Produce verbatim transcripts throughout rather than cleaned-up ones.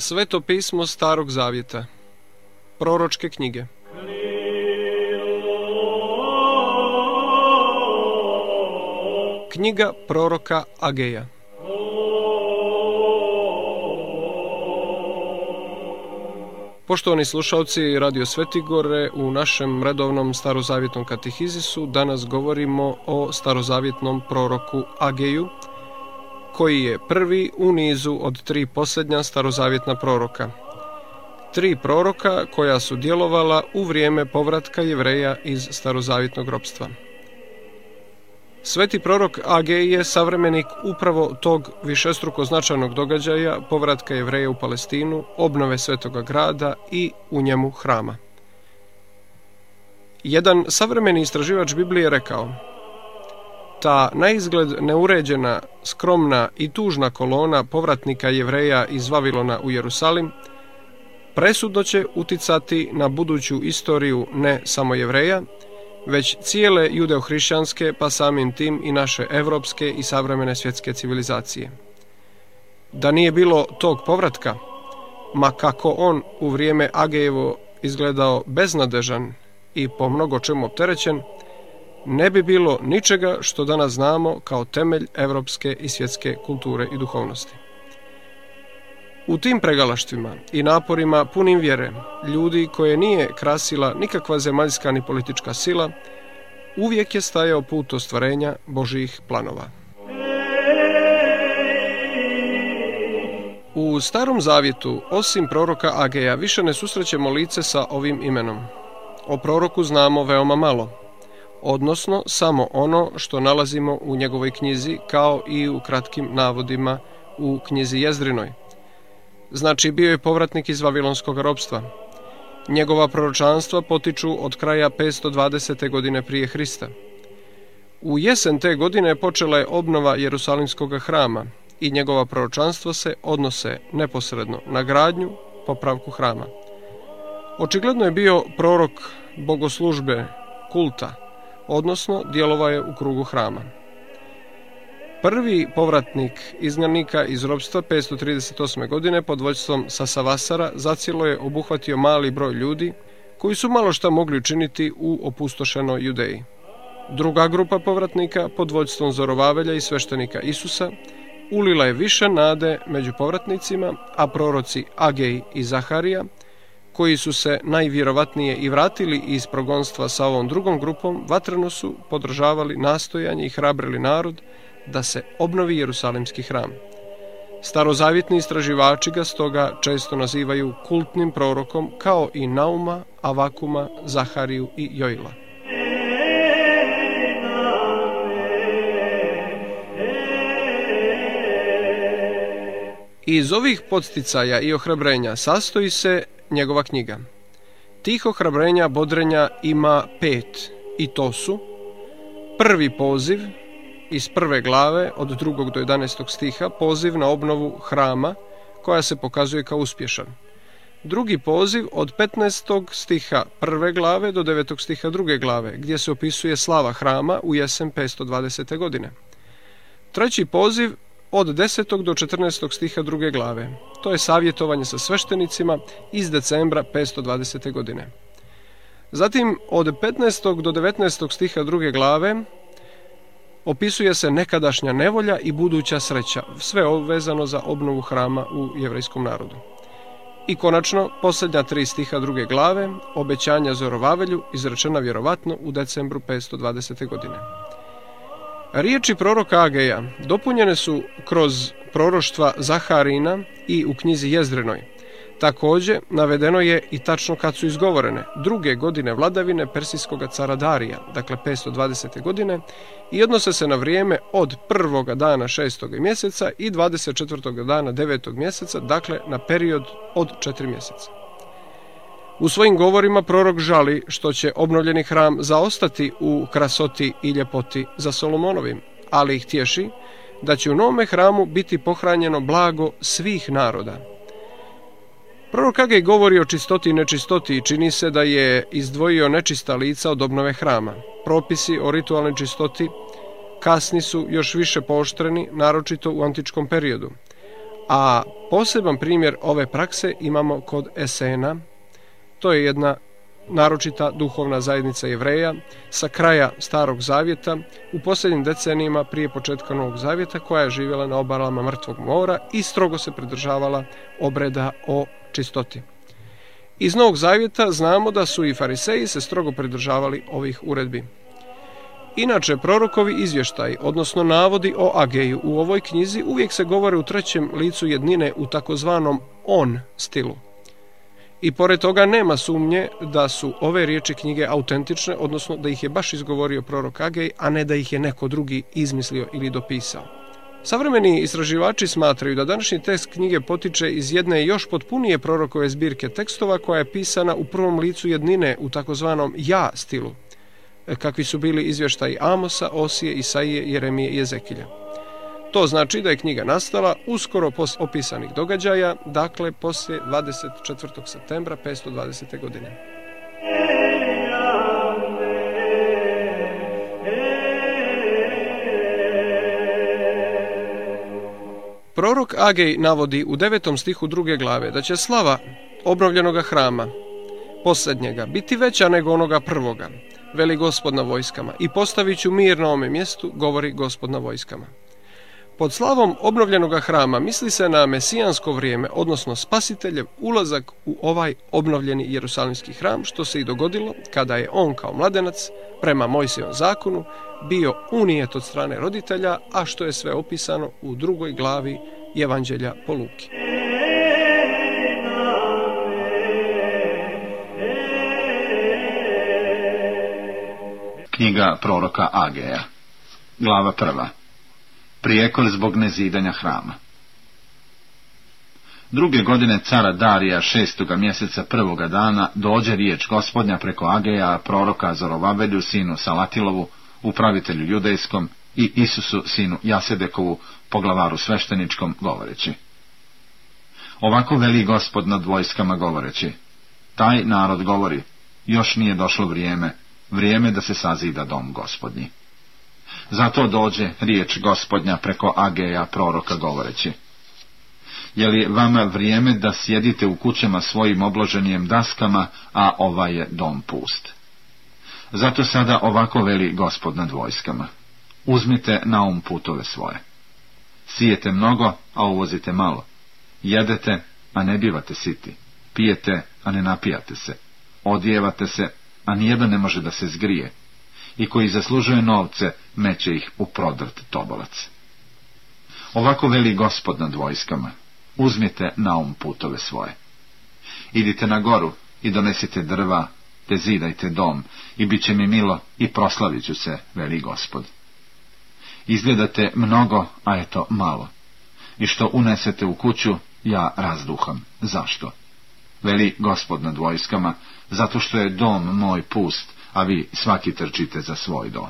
Sveto pismo Starog Zavjeta. Proročke knjige. Knjiga proroka Ageja. Poštovani slušalci Radio Svetigore, u našem redovnom starozavjetnom katehizisu danas govorimo o starozavjetnom proroku Ageju, koji je prvi u nizu od tri posljednja starozavjetna proroka. Tri proroka koja su djelovala u vrijeme povratka Jevreja iz starozavjetnog ropstva. Sveti prorok Agej je savremenik upravo tog višestruko značajnog događaja povratka Jevreja u Palestinu, obnove Svetoga grada i u njemu hrama. Jedan savremeni istraživač Biblije rekao: ta naizgled neuređena, skromna i tužna kolona povratnika Jevreja iz Vavilona u Jerusalim presudno će uticati na buduću istoriju ne samo Jevreja, već cijele judeo-hrišćanske, pa samim tim i naše evropske i savremene svjetske civilizacije. Da nije bilo tog povratka, ma kako on u vrijeme Agejevo izgledao beznadežan i po mnogo čemu opterećen, ne bi bilo ničega što danas znamo kao temelj evropske i svjetske kulture i duhovnosti. U tim pregalaštvima i naporima punim vjere, ljudi koje nije krasila nikakva zemaljska ni politička sila, uvijek je stajao put ostvarenja Božjih planova. U Starom Zavjetu, osim proroka Ageja, više ne susrećemo lice sa ovim imenom. O proroku znamo veoma malo, odnosno samo ono što nalazimo u njegovoj knjizi, kao i u kratkim navodima u knjizi Jezdrinoj. Znači, bio je povratnik iz Vavilonskog ropstva. Njegova proročanstva potiču od kraja petsto dvadesete godine prije Hrista. U jesen te godine počela je obnova Jerusalimskog hrama i njegova proročanstva se odnose neposredno na gradnju, popravku hrama. Očigledno je bio prorok bogoslužbe, kulta, odnosno djelovao je u krugu hrama. Prvi povratnik izgnanika iz ropstva petsto trideset osme godine pod vodstvom Sasavasara zacijelo je obuhvatio mali broj ljudi koji su malo šta mogli učiniti u opustošenoj Judeji. Druga grupa povratnika pod vodstvom Zorovavelja i sveštenika Isusa ulila je više nade među povratnicima, a proroci Agej i Zaharija, koji su se najvjerovatnije i vratili iz progonstva sa ovom drugom grupom, vatreno su podržavali nastojanje i hrabrili narod da se obnovi Jerusalimski hram. Starozavjetni istraživači ga stoga često nazivaju kultnim prorokom, kao i Nauma, Avakuma, Zahariju i Joila. Iz ovih podsticaja i ohrabrenja sastoji se njegova knjiga. Tih ohrabrenja, bodrenja ima pet, i to su: prvi poziv iz prve glave od drugog do jedanaestog stiha, poziv na obnovu hrama koja se pokazuje kao uspješan. Drugi poziv od petnaestog stiha prve glave do devetog stiha druge glave, gdje se opisuje slava hrama u jesen petsto dvadesete godine. Treći poziv od desetog do četrnaestog stiha druge glave. To je savjetovanje sa sveštenicima iz decembra petsto dvadesete godine. Zatim od petnaestog do devetnaestog stiha druge glave opisuje se nekadašnja nevolja i buduća sreća, sve vezano za obnovu hrama u jevrejskom narodu. I konačno, posljednja tri stiha druge glave, obećanja Zorovavelju, izrečena vjerovatno u decembru petsto dvadesete godine. Riječi proroka Ageja dopunjene su kroz proroštva Zaharina i u knjizi Jezdrinoj. Također, navedeno je i tačno kad su izgovorene, druge godine vladavine persijskog cara Darija, dakle petsto dvadesete godine, i odnose se na vrijeme od prvoga dana šestog mjeseca i dvadeset četvrtog dana devetog mjeseca, dakle na period od četiri mjeseca. U svojim govorima prorok žali što će obnovljeni hram zaostati u krasoti i ljepoti za Solomonovim, ali ih tješi da će u novome hramu biti pohranjeno blago svih naroda. Prorok Agej govori o čistoti i nečistoti i čini se da je izdvojio nečista lica od obnove hrama. Propisi o ritualnoj čistoti kasni su još više pooštreni, naročito u antičkom periodu. A poseban primjer ove prakse imamo kod Esena. To je jedna naročita duhovna zajednica Jevreja sa kraja Starog zavjeta u posljednjim decenijima prije početka Novog zavjeta, koja je živjela na obalama Mrtvog mora i strogo se pridržavala obreda o čistoti. Iz Novog zavjeta znamo da su i fariseji se strogo pridržavali ovih uredbi. Inače, prorokovi izvještaji, odnosno navodi o Ageju u ovoj knjizi uvijek se govore u trećem licu jednine u takozvanom on stilu. I pored toga nema sumnje da su ove riječi knjige autentične, odnosno da ih je baš izgovorio prorok Agej, a ne da ih je neko drugi izmislio ili dopisao. Savremeni istraživači smatraju da današnji tekst knjige potiče iz jedne još potpunije prorokove zbirke tekstova koja je pisana u prvom licu jednine u takozvanom ja stilu, kakvi su bili izvještaji Amosa, Osije, Isaije, Jeremije i Ezekilja. To znači da je knjiga nastala uskoro poslije opisanih događaja, dakle poslije dvadeset četvrtog septembra petsto dvadesete. godine. Prorok Agej navodi u devetom stihu druge glave da će slava obnovljenoga hrama, posljednjega, biti veća nego onoga prvoga, veli Gospod na vojskama, i postavit ću mir na ovome mjestu, govori Gospod na vojskama. Pod slavom obnovljenoga hrama misli se na mesijansko vrijeme, odnosno spasiteljev ulazak u ovaj obnovljeni Jerusalimski hram, što se i dogodilo kada je on kao mladenac, prema Mojsijevom zakonu, bio unijet od strane roditelja, a što je sve opisano u drugoj glavi Evanđelja po Luki. Knjiga proroka Ageja, glava prva. Prijekor zbog nezidanja hrama. Druge godine cara Darija, šestoga mjeseca prvoga dana, dođe riječ Gospodnja preko Ageja, proroka Zorovavelju, sinu Salatilovu, upravitelju judejskom, i Isusu, sinu Jasedekovu, poglavaru svešteničkom, govoreći: Ovako veli Gospod nad vojskama, govoreći: Taj narod govori, još nije došlo vrijeme, vrijeme da se sazida dom Gospodnji. Zato dođe riječ Gospodnja preko Ageja, proroka, govoreći: Je li vama vrijeme da sjedite u kućama svojim obloženijem daskama, a ovaj je dom pust? Zato sada ovako veli Gospod nad vojskama: Uzmite na um putove svoje. Sijete mnogo, a uvozite malo. Jedete, a ne bivate siti. Pijete, a ne napijate se. Odjevate se, a nijedan ne može da se zgrije. I koji zaslužuje novce, meće ih u prodrt tobolac. Ovako veli Gospod nad vojskama: Uzmite na um putove svoje. Idite na goru i donesite drva, te zidajte dom, i bit će mi milo i proslavit ću se, veli Gospod. Izgledate mnogo, a eto malo. I što unesete u kuću, ja razduham. Zašto? Veli Gospod nad vojskama: Zato što je dom moj pust, a vi svaki trčite za svoj dom.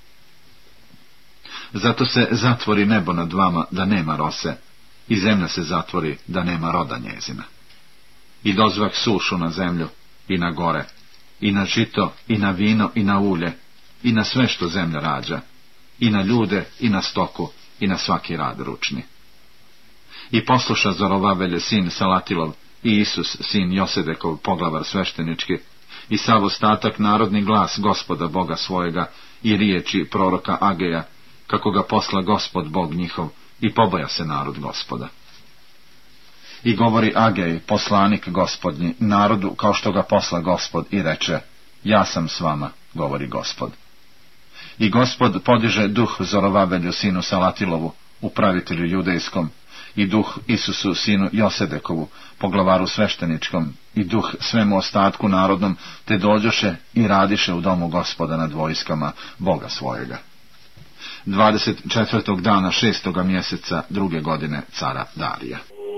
Zato se zatvori nebo nad vama, da nema rose, i zemlja se zatvori, da nema roda njezina. I dozvah sušu na zemlju, i na gore, i na žito, i na vino, i na ulje, i na sve što zemlja rađa, i na ljude, i na stoku, i na svaki rad ručni. I posluša Zorovavelje, sin Salatilov, i Isus, sin Josedekov, poglavar sveštenički, i sav ostatak narodni glas Gospoda Boga svojega i riječi proroka Ageja, kako ga posla Gospod Bog njihov, i poboja se narod Gospoda. I govori Agej, poslanik Gospodnji, narodu kao što ga posla Gospod, i reče: Ja sam s vama, govori Gospod. I Gospod podiže duh Zorovavelju, sinu Salatilovu, upravitelju judejskom, i duh Isusu, sinu Josedekovu, poglavaru svešteničkom, i duh svemu ostatku narodnom, te dođoše i radiše u domu Gospoda nad vojskama Boga svojega. dvadeset četvrtog dana šestoga mjeseca druge godine cara Darija.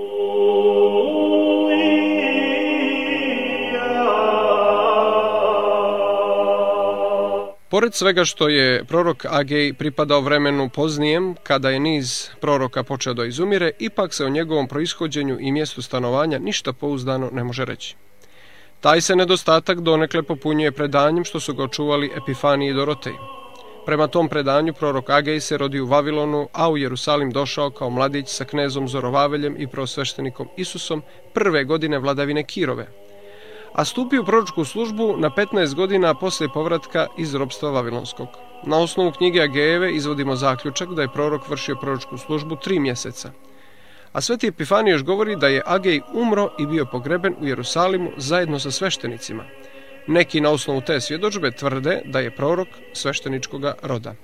Pored svega što je prorok Agej pripadao vremenu poznijem, kada je niz proroka počeo da izumire, ipak se o njegovom proishođenju i mjestu stanovanja ništa pouzdano ne može reći. Taj se nedostatak donekle popunjuje predanjem što su ga očuvali Epifaniji i Dorotej. Prema tom predanju prorok Agej se rodio u Vavilonu, a u Jerusalim došao kao mladić sa knezom Zorovaveljem i prvosveštenikom Isusom prve godine vladavine Kirove, a stupio u proročku službu na petnaest godina poslije povratka iz ropstva Vavilonskog. Na osnovu knjige Agejeve izvodimo zaključak da je prorok vršio proročku službu tri mjeseca. A sveti Epifanij još govori da je Agej umro i bio pogreben u Jerusalimu zajedno sa sveštenicima. Neki na osnovu te svjedodžbe tvrde da je prorok svešteničkoga roda.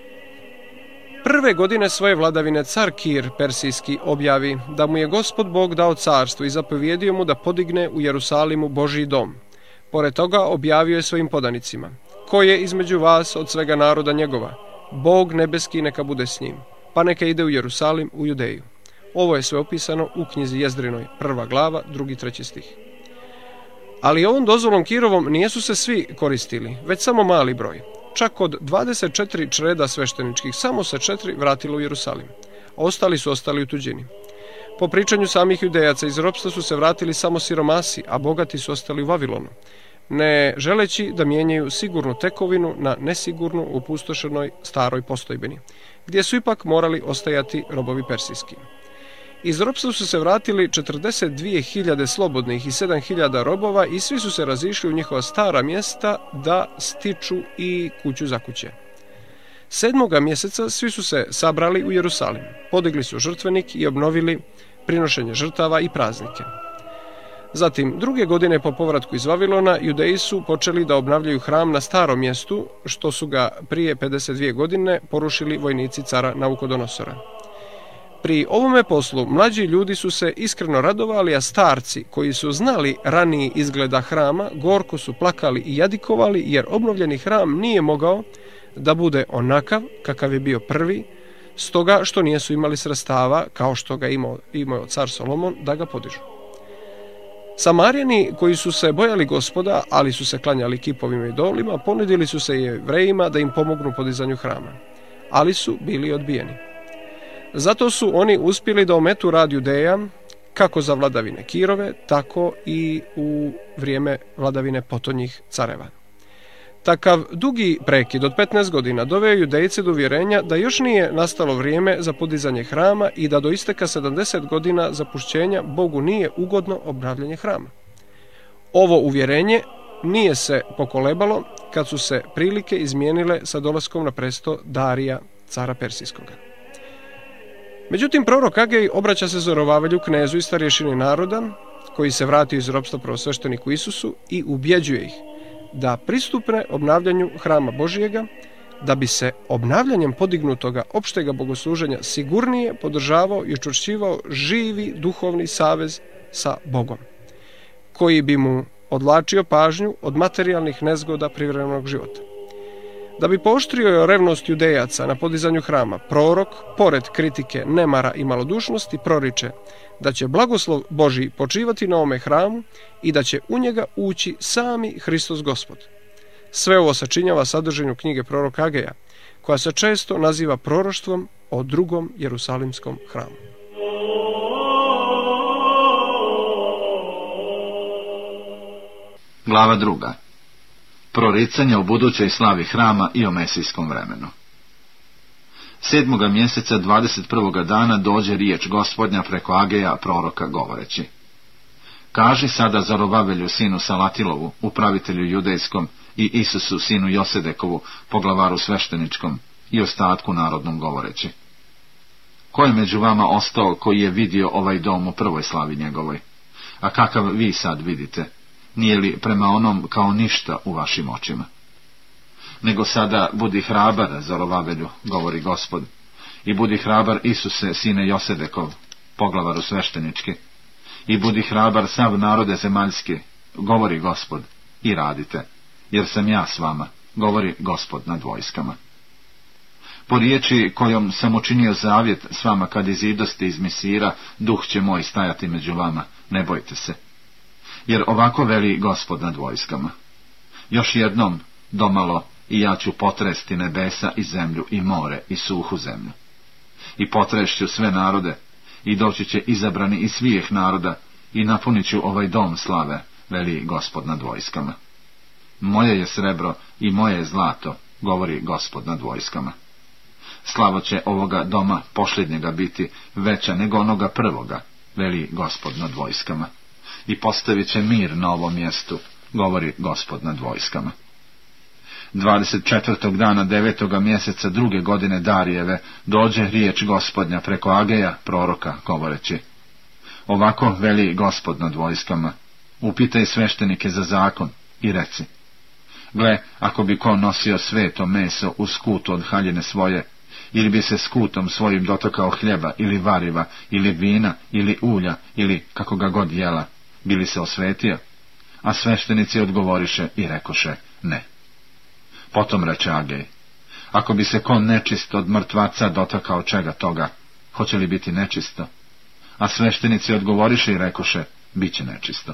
Prve godine svoje vladavine car Kir persijski objavi da mu je Gospod Bog dao carstvo i zapovjedio mu da podigne u Jerusalimu Božji dom. Pored toga objavio je svojim podanicima: ko je između vas od svega naroda njegova? Bog nebeski neka bude s njim, pa neka ide u Jerusalim u Judeju. Ovo je sve opisano u knjizi Jezdrinoj, prva glava, drugi, treći stih. Ali ovom dozvolom Kirovom nijesu se svi koristili, već samo mali broj. Čak od dvadeset četiri čreda svešteničkih samo se četiri vratilo u Jerusalim, a ostali su ostali u tuđini. Po pričanju samih Judejaca iz ropstva su se vratili samo siromasi, a bogati su ostali u Vavilonu, ne želeći da mijenjaju sigurnu tekovinu na nesigurnu opustošenoj staroj postojbini, gdje su ipak morali ostajati robovi persijski. Iz ropstva su se vratili četrdeset dvije hiljade slobodnih i sedam hiljada robova i svi su se razišli u njihova stara mjesta da stiču i kuću za kuće. Sedmoga mjeseca svi su se sabrali u Jerusalim, podigli su žrtvenik i obnovili prinošenje žrtava i praznike. Zatim, druge godine po povratku iz Vavilona, Judeji su počeli da obnavljaju hram na starom mjestu, što su ga prije pedeset dvije godine porušili vojnici cara Naukodonosora. Pri ovome poslu mlađi ljudi su se iskreno radovali, a starci koji su znali raniji izgleda hrama gorko su plakali i jadikovali, jer obnovljeni hram nije mogao da bude onakav kakav je bio prvi, stoga što nijesu imali sredstava, kao što ga imao, imao car Solomon, da ga podižu. Samarijani koji su se bojali Gospoda, ali su se klanjali kipovima i idolima, ponudili su se Jevrejima da im pomognu podizanju hrama, ali su bili odbijeni. Zato su oni uspjeli da ometu rad Judeja, kako za vladavine Kirove, tako i u vrijeme vladavine potonjih careva. Takav dugi prekid od petnaest godina doveo Judejce do uvjerenja da još nije nastalo vrijeme za podizanje hrama i da do isteka sedamdeset godina zapušćenja Bogu nije ugodno obnavljanje hrama. Ovo uvjerenje nije se pokolebalo kad su se prilike izmijenile sa dolaskom na presto Darija, cara Persijskoga. Međutim, prorok Agej obraća se Zorovavelju, knezu i starješini naroda, koji se vratio iz ropstva prvosvešteniku Isusu, i ubjeđuje ih da pristupne obnavljanju hrama Božijega, da bi se obnavljanjem podignutoga opštega bogosluženja sigurnije podržavao i učvršćivao živi duhovni savez sa Bogom, koji bi mu odvlačio pažnju od materijalnih nezgoda privremenog života. Da bi pooštrio revnost Judejaca na podizanju hrama, prorok, pored kritike, nemara i malodušnosti, proriče da će blagoslov Božji počivati na ovome hramu i da će u njega ući sami Hristos Gospod. Sve ovo sačinjava sadržanju knjige proroka Ageja, koja se često naziva proroštvom o drugom Jerusalimskom hramu. Glava druga. Proricanje o budućoj slavi hrama i o mesijskom vremenu. Sedmoga mjeseca dvadeset prvoga dana dođe riječ Gospodnja preko Ageja proroka govoreći: Kaži sada Zorovavelju sinu Salatilovu, upravitelju judejskom, i Isusu sinu Josedekovu, poglavaru svešteničkom, i ostatku narodnom govoreći: Ko je među vama ostao koji je vidio ovaj dom u prvoj slavi njegovoj? A kakav vi sad vidite? Nije li prema onom kao ništa u vašim očima? Nego sada budi hrabar, Zorovavelju, govori Gospod, i budi hrabar Isuse, sine Josedekov, poglavaru sveštenički, i budi hrabar sav narode zemaljski, govori Gospod, i radite, jer sam ja s vama, govori Gospod nad vojskama. Po riječi kojom sam učinio zavjet s vama kad izidoste iz Misira, duh će moj stajati među vama, ne bojte se. Jer ovako veli Gospod nad vojskama: Još jednom, domalo, i ja ću potresti nebesa i zemlju i more i suhu zemlju. I potrešću sve narode, i doći će izabrani iz svih naroda, i napunit ću ovaj dom slave, veli Gospod nad vojskama. Moje je srebro i moje je zlato, govori Gospod nad vojskama. Slava će ovoga doma posljednjega biti veća nego onoga prvoga, veli Gospod nad vojskama. I postavit će mir na ovom mjestu, govori Gospod nad vojskama. dvadeset četvrtog dana devetoga mjeseca druge godine Darijeve dođe riječ Gospodnja preko Ageja, proroka, govoreći: ovako veli Gospod nad vojskama, upitaj sveštenike za zakon i reci: gle, ako bi ko nosio sveto meso u skutu od haljine svoje, ili bi se skutom svojim dotakao hljeba ili variva, ili vina, ili ulja, ili kako ga god jela, bi li se osvetio? A sveštenici odgovoriše i rekoše: ne. Potom reče Agej: ako bi se ko nečist od mrtvaca dotakao čega toga, hoće li biti nečisto? A sveštenici odgovoriše i rekoše: bit će nečisto.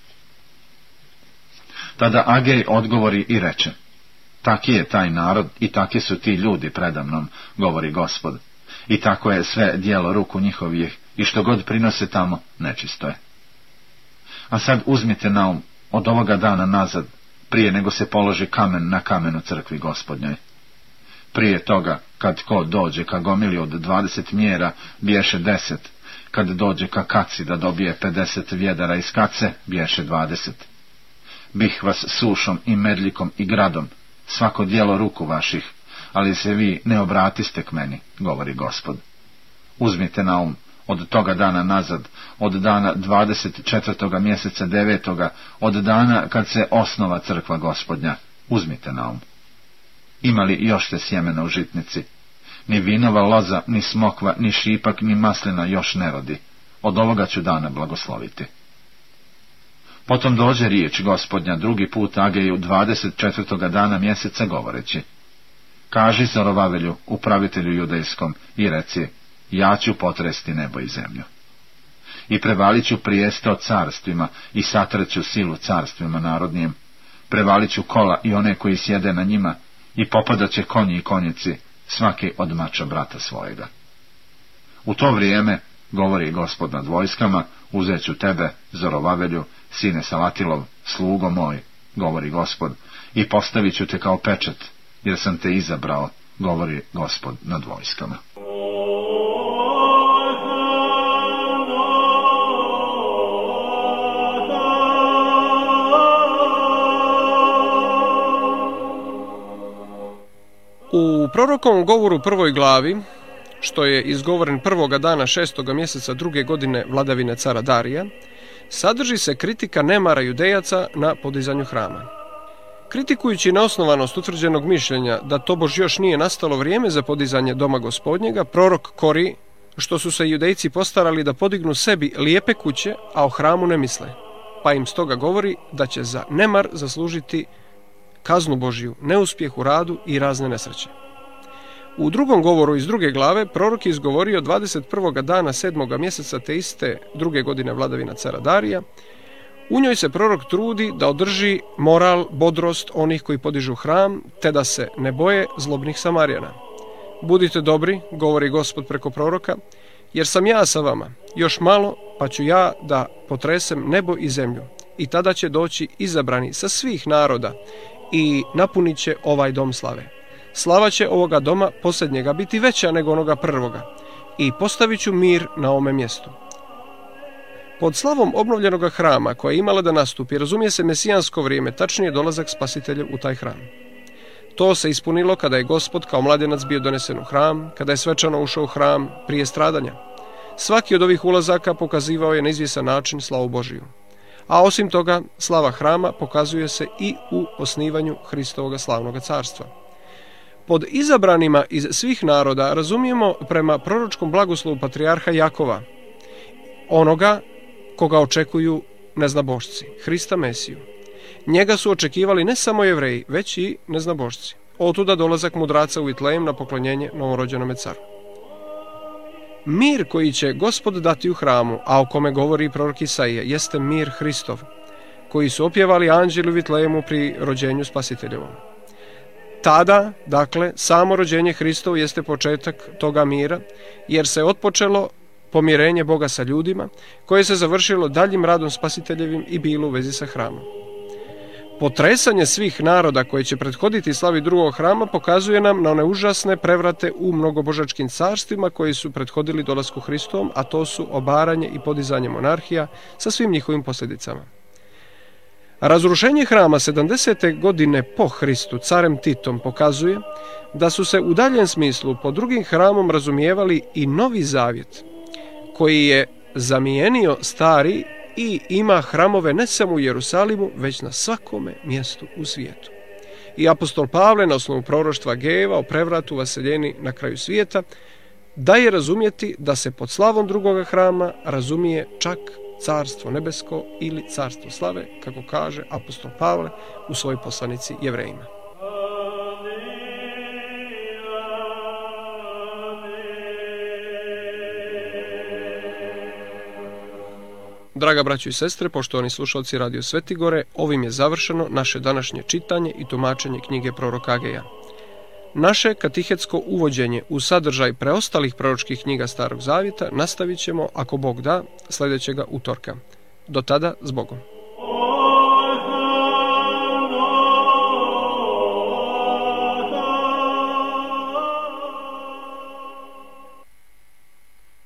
Tada Agej odgovori i reče: taki je taj narod i taki su ti ljudi predamnom, govori Gospod, i tako je sve djelo ruku njihovih, i što god prinose tamo, nečisto je. A sad uzmite na um, od ovoga dana nazad, prije nego se položi kamen na kamenu crkvi Gospodnjoj. Prije toga, kad ko dođe ka gomili od dvadeset mjera, biješe deset, kad dođe ka kaci da dobije pedeset vjedara iz kace, biješe dvadeset. Bih vas sušom i medljikom i gradom, svako djelo ruku vaših, ali se vi ne obratiste k meni, govori Gospod. Uzmite na um, od toga dana nazad, od dana dvadeset četvrtoga mjeseca devetoga, od dana kad se osnova crkva Gospodnja, uzmite na um. Ima li još te sjemena u žitnici? Ni vinova loza, ni smokva, ni šipak, ni maslina još ne rodi. Od ovoga ću dana blagosloviti. Potom dođe riječ Gospodnja drugi put Ageju dvadeset četvrtoga dana mjeseca govoreći: kaži Zorovavelju, upravitelju judejskom, i reci: ja ću potresti nebo i zemlju. I prevalit ću prijeste od carstvima i satreću silu carstvima narodnijem. Prevalit ću kola i one koji sjede na njima, i popadat će konji i konjici, svaki od mača brata svojega. U to vrijeme, govori Gospod nad vojskama, uzet ću tebe, Zorovavelju, sine Salatilov, slugo moj, govori Gospod, i postavit ću te kao pečat, jer sam te izabrao, govori Gospod nad vojskama. U prorokovom govoru prvoj glavi, što je izgovoren prvoga dana šestoga mjeseca druge godine vladavine cara Darija, sadrži se kritika nemara judejaca na podizanju hrama. Kritikujući neosnovanost utvrđenog mišljenja da tobož još nije nastalo vrijeme za podizanje doma Gospodnjega, prorok kori što su se judejci postarali da podignu sebi lijepe kuće, a o hramu ne misle, pa im stoga govori da će za nemar zaslužiti kaznu Božju, neuspjeh u radu i razne nesreće. U drugom govoru iz druge glave prorok je izgovorio dvadeset prvoga dana sedmoga mjeseca te iste druge godine vladavina cara Darija. U njoj se prorok trudi da održi moral, bodrost onih koji podižu hram, te da se ne boje zlobnih Samarijana. Budite dobri, govori Gospod preko proroka, jer sam ja sa vama, još malo, pa ću ja da potresem nebo i zemlju, i tada će doći izabrani sa svih naroda i napunit će ovaj dom slave. Slava će ovoga doma posljednjega biti veća nego onoga prvoga, i postavit ću mir na ovome mjestu. Pod slavom obnovljenoga hrama koja je imala da nastupi, razumije se mesijansko vrijeme, tačnije dolazak Spasitelja u taj hram. To se ispunilo kada je Gospod kao mladenac bio donesen u hram, kada je svečano ušao u hram prije stradanja. Svaki od ovih ulazaka pokazivao je na izvjesan način slavu Božiju. A osim toga, slava hrama pokazuje se i u osnivanju Hristovoga slavnoga carstva. Pod izabranima iz svih naroda razumijemo prema proročkom blagoslovu patrijarha Jakova, onoga koga očekuju neznabošci, Hrista Mesiju. Njega su očekivali ne samo Jevreji, već i neznabošci. Otuda dolazak mudraca u Vitlejem na poklonjenje novorođenome caru. Mir koji će Gospod dati u hramu, a o kome govori prorok Isaija, jeste mir Hristov, koji su opjevali anđeli u Vitlejemu pri rođenju Spasiteljevom. Tada, dakle, samo rođenje Hristovo jeste početak toga mira, jer se otpočelo pomirenje Boga sa ljudima, koje se završilo daljim radom Spasiteljevim i bilo u vezi sa hramom. Potresanje svih naroda koje će prethoditi slavi drugog hrama pokazuje nam na one užasne prevrate u mnogobožačkim carstvima koji su prethodili dolasku Hristovom, a to su obaranje i podizanje monarhija sa svim njihovim posljedicama. Razrušenje hrama sedamdesete godine po Hristu carem Titom pokazuje da su se u daljem smislu pod drugim hramom razumijevali i Novi Zavjet, koji je zamijenio stari i ima hramove ne samo u Jerusalimu, već na svakome mjestu u svijetu. I apostol Pavle na osnovu proroštva Agejeva o prevratu vaseljeni na kraju svijeta daje razumjeti da se pod slavom drugoga hrama razumije čak carstvo nebesko ili carstvo slave, kako kaže apostol Pavle u svojoj poslanici Jevrejima. Draga braćo i sestre, poštovani slušalci Radio Svetigore, ovim je završeno naše današnje čitanje i tumačenje knjige proroka Ageja. Naše katehetsko uvođenje u sadržaj preostalih proročkih knjiga Starog Zavjeta nastavit ćemo, ako Bog da, sljedećega utorka. Do tada, s Bogom.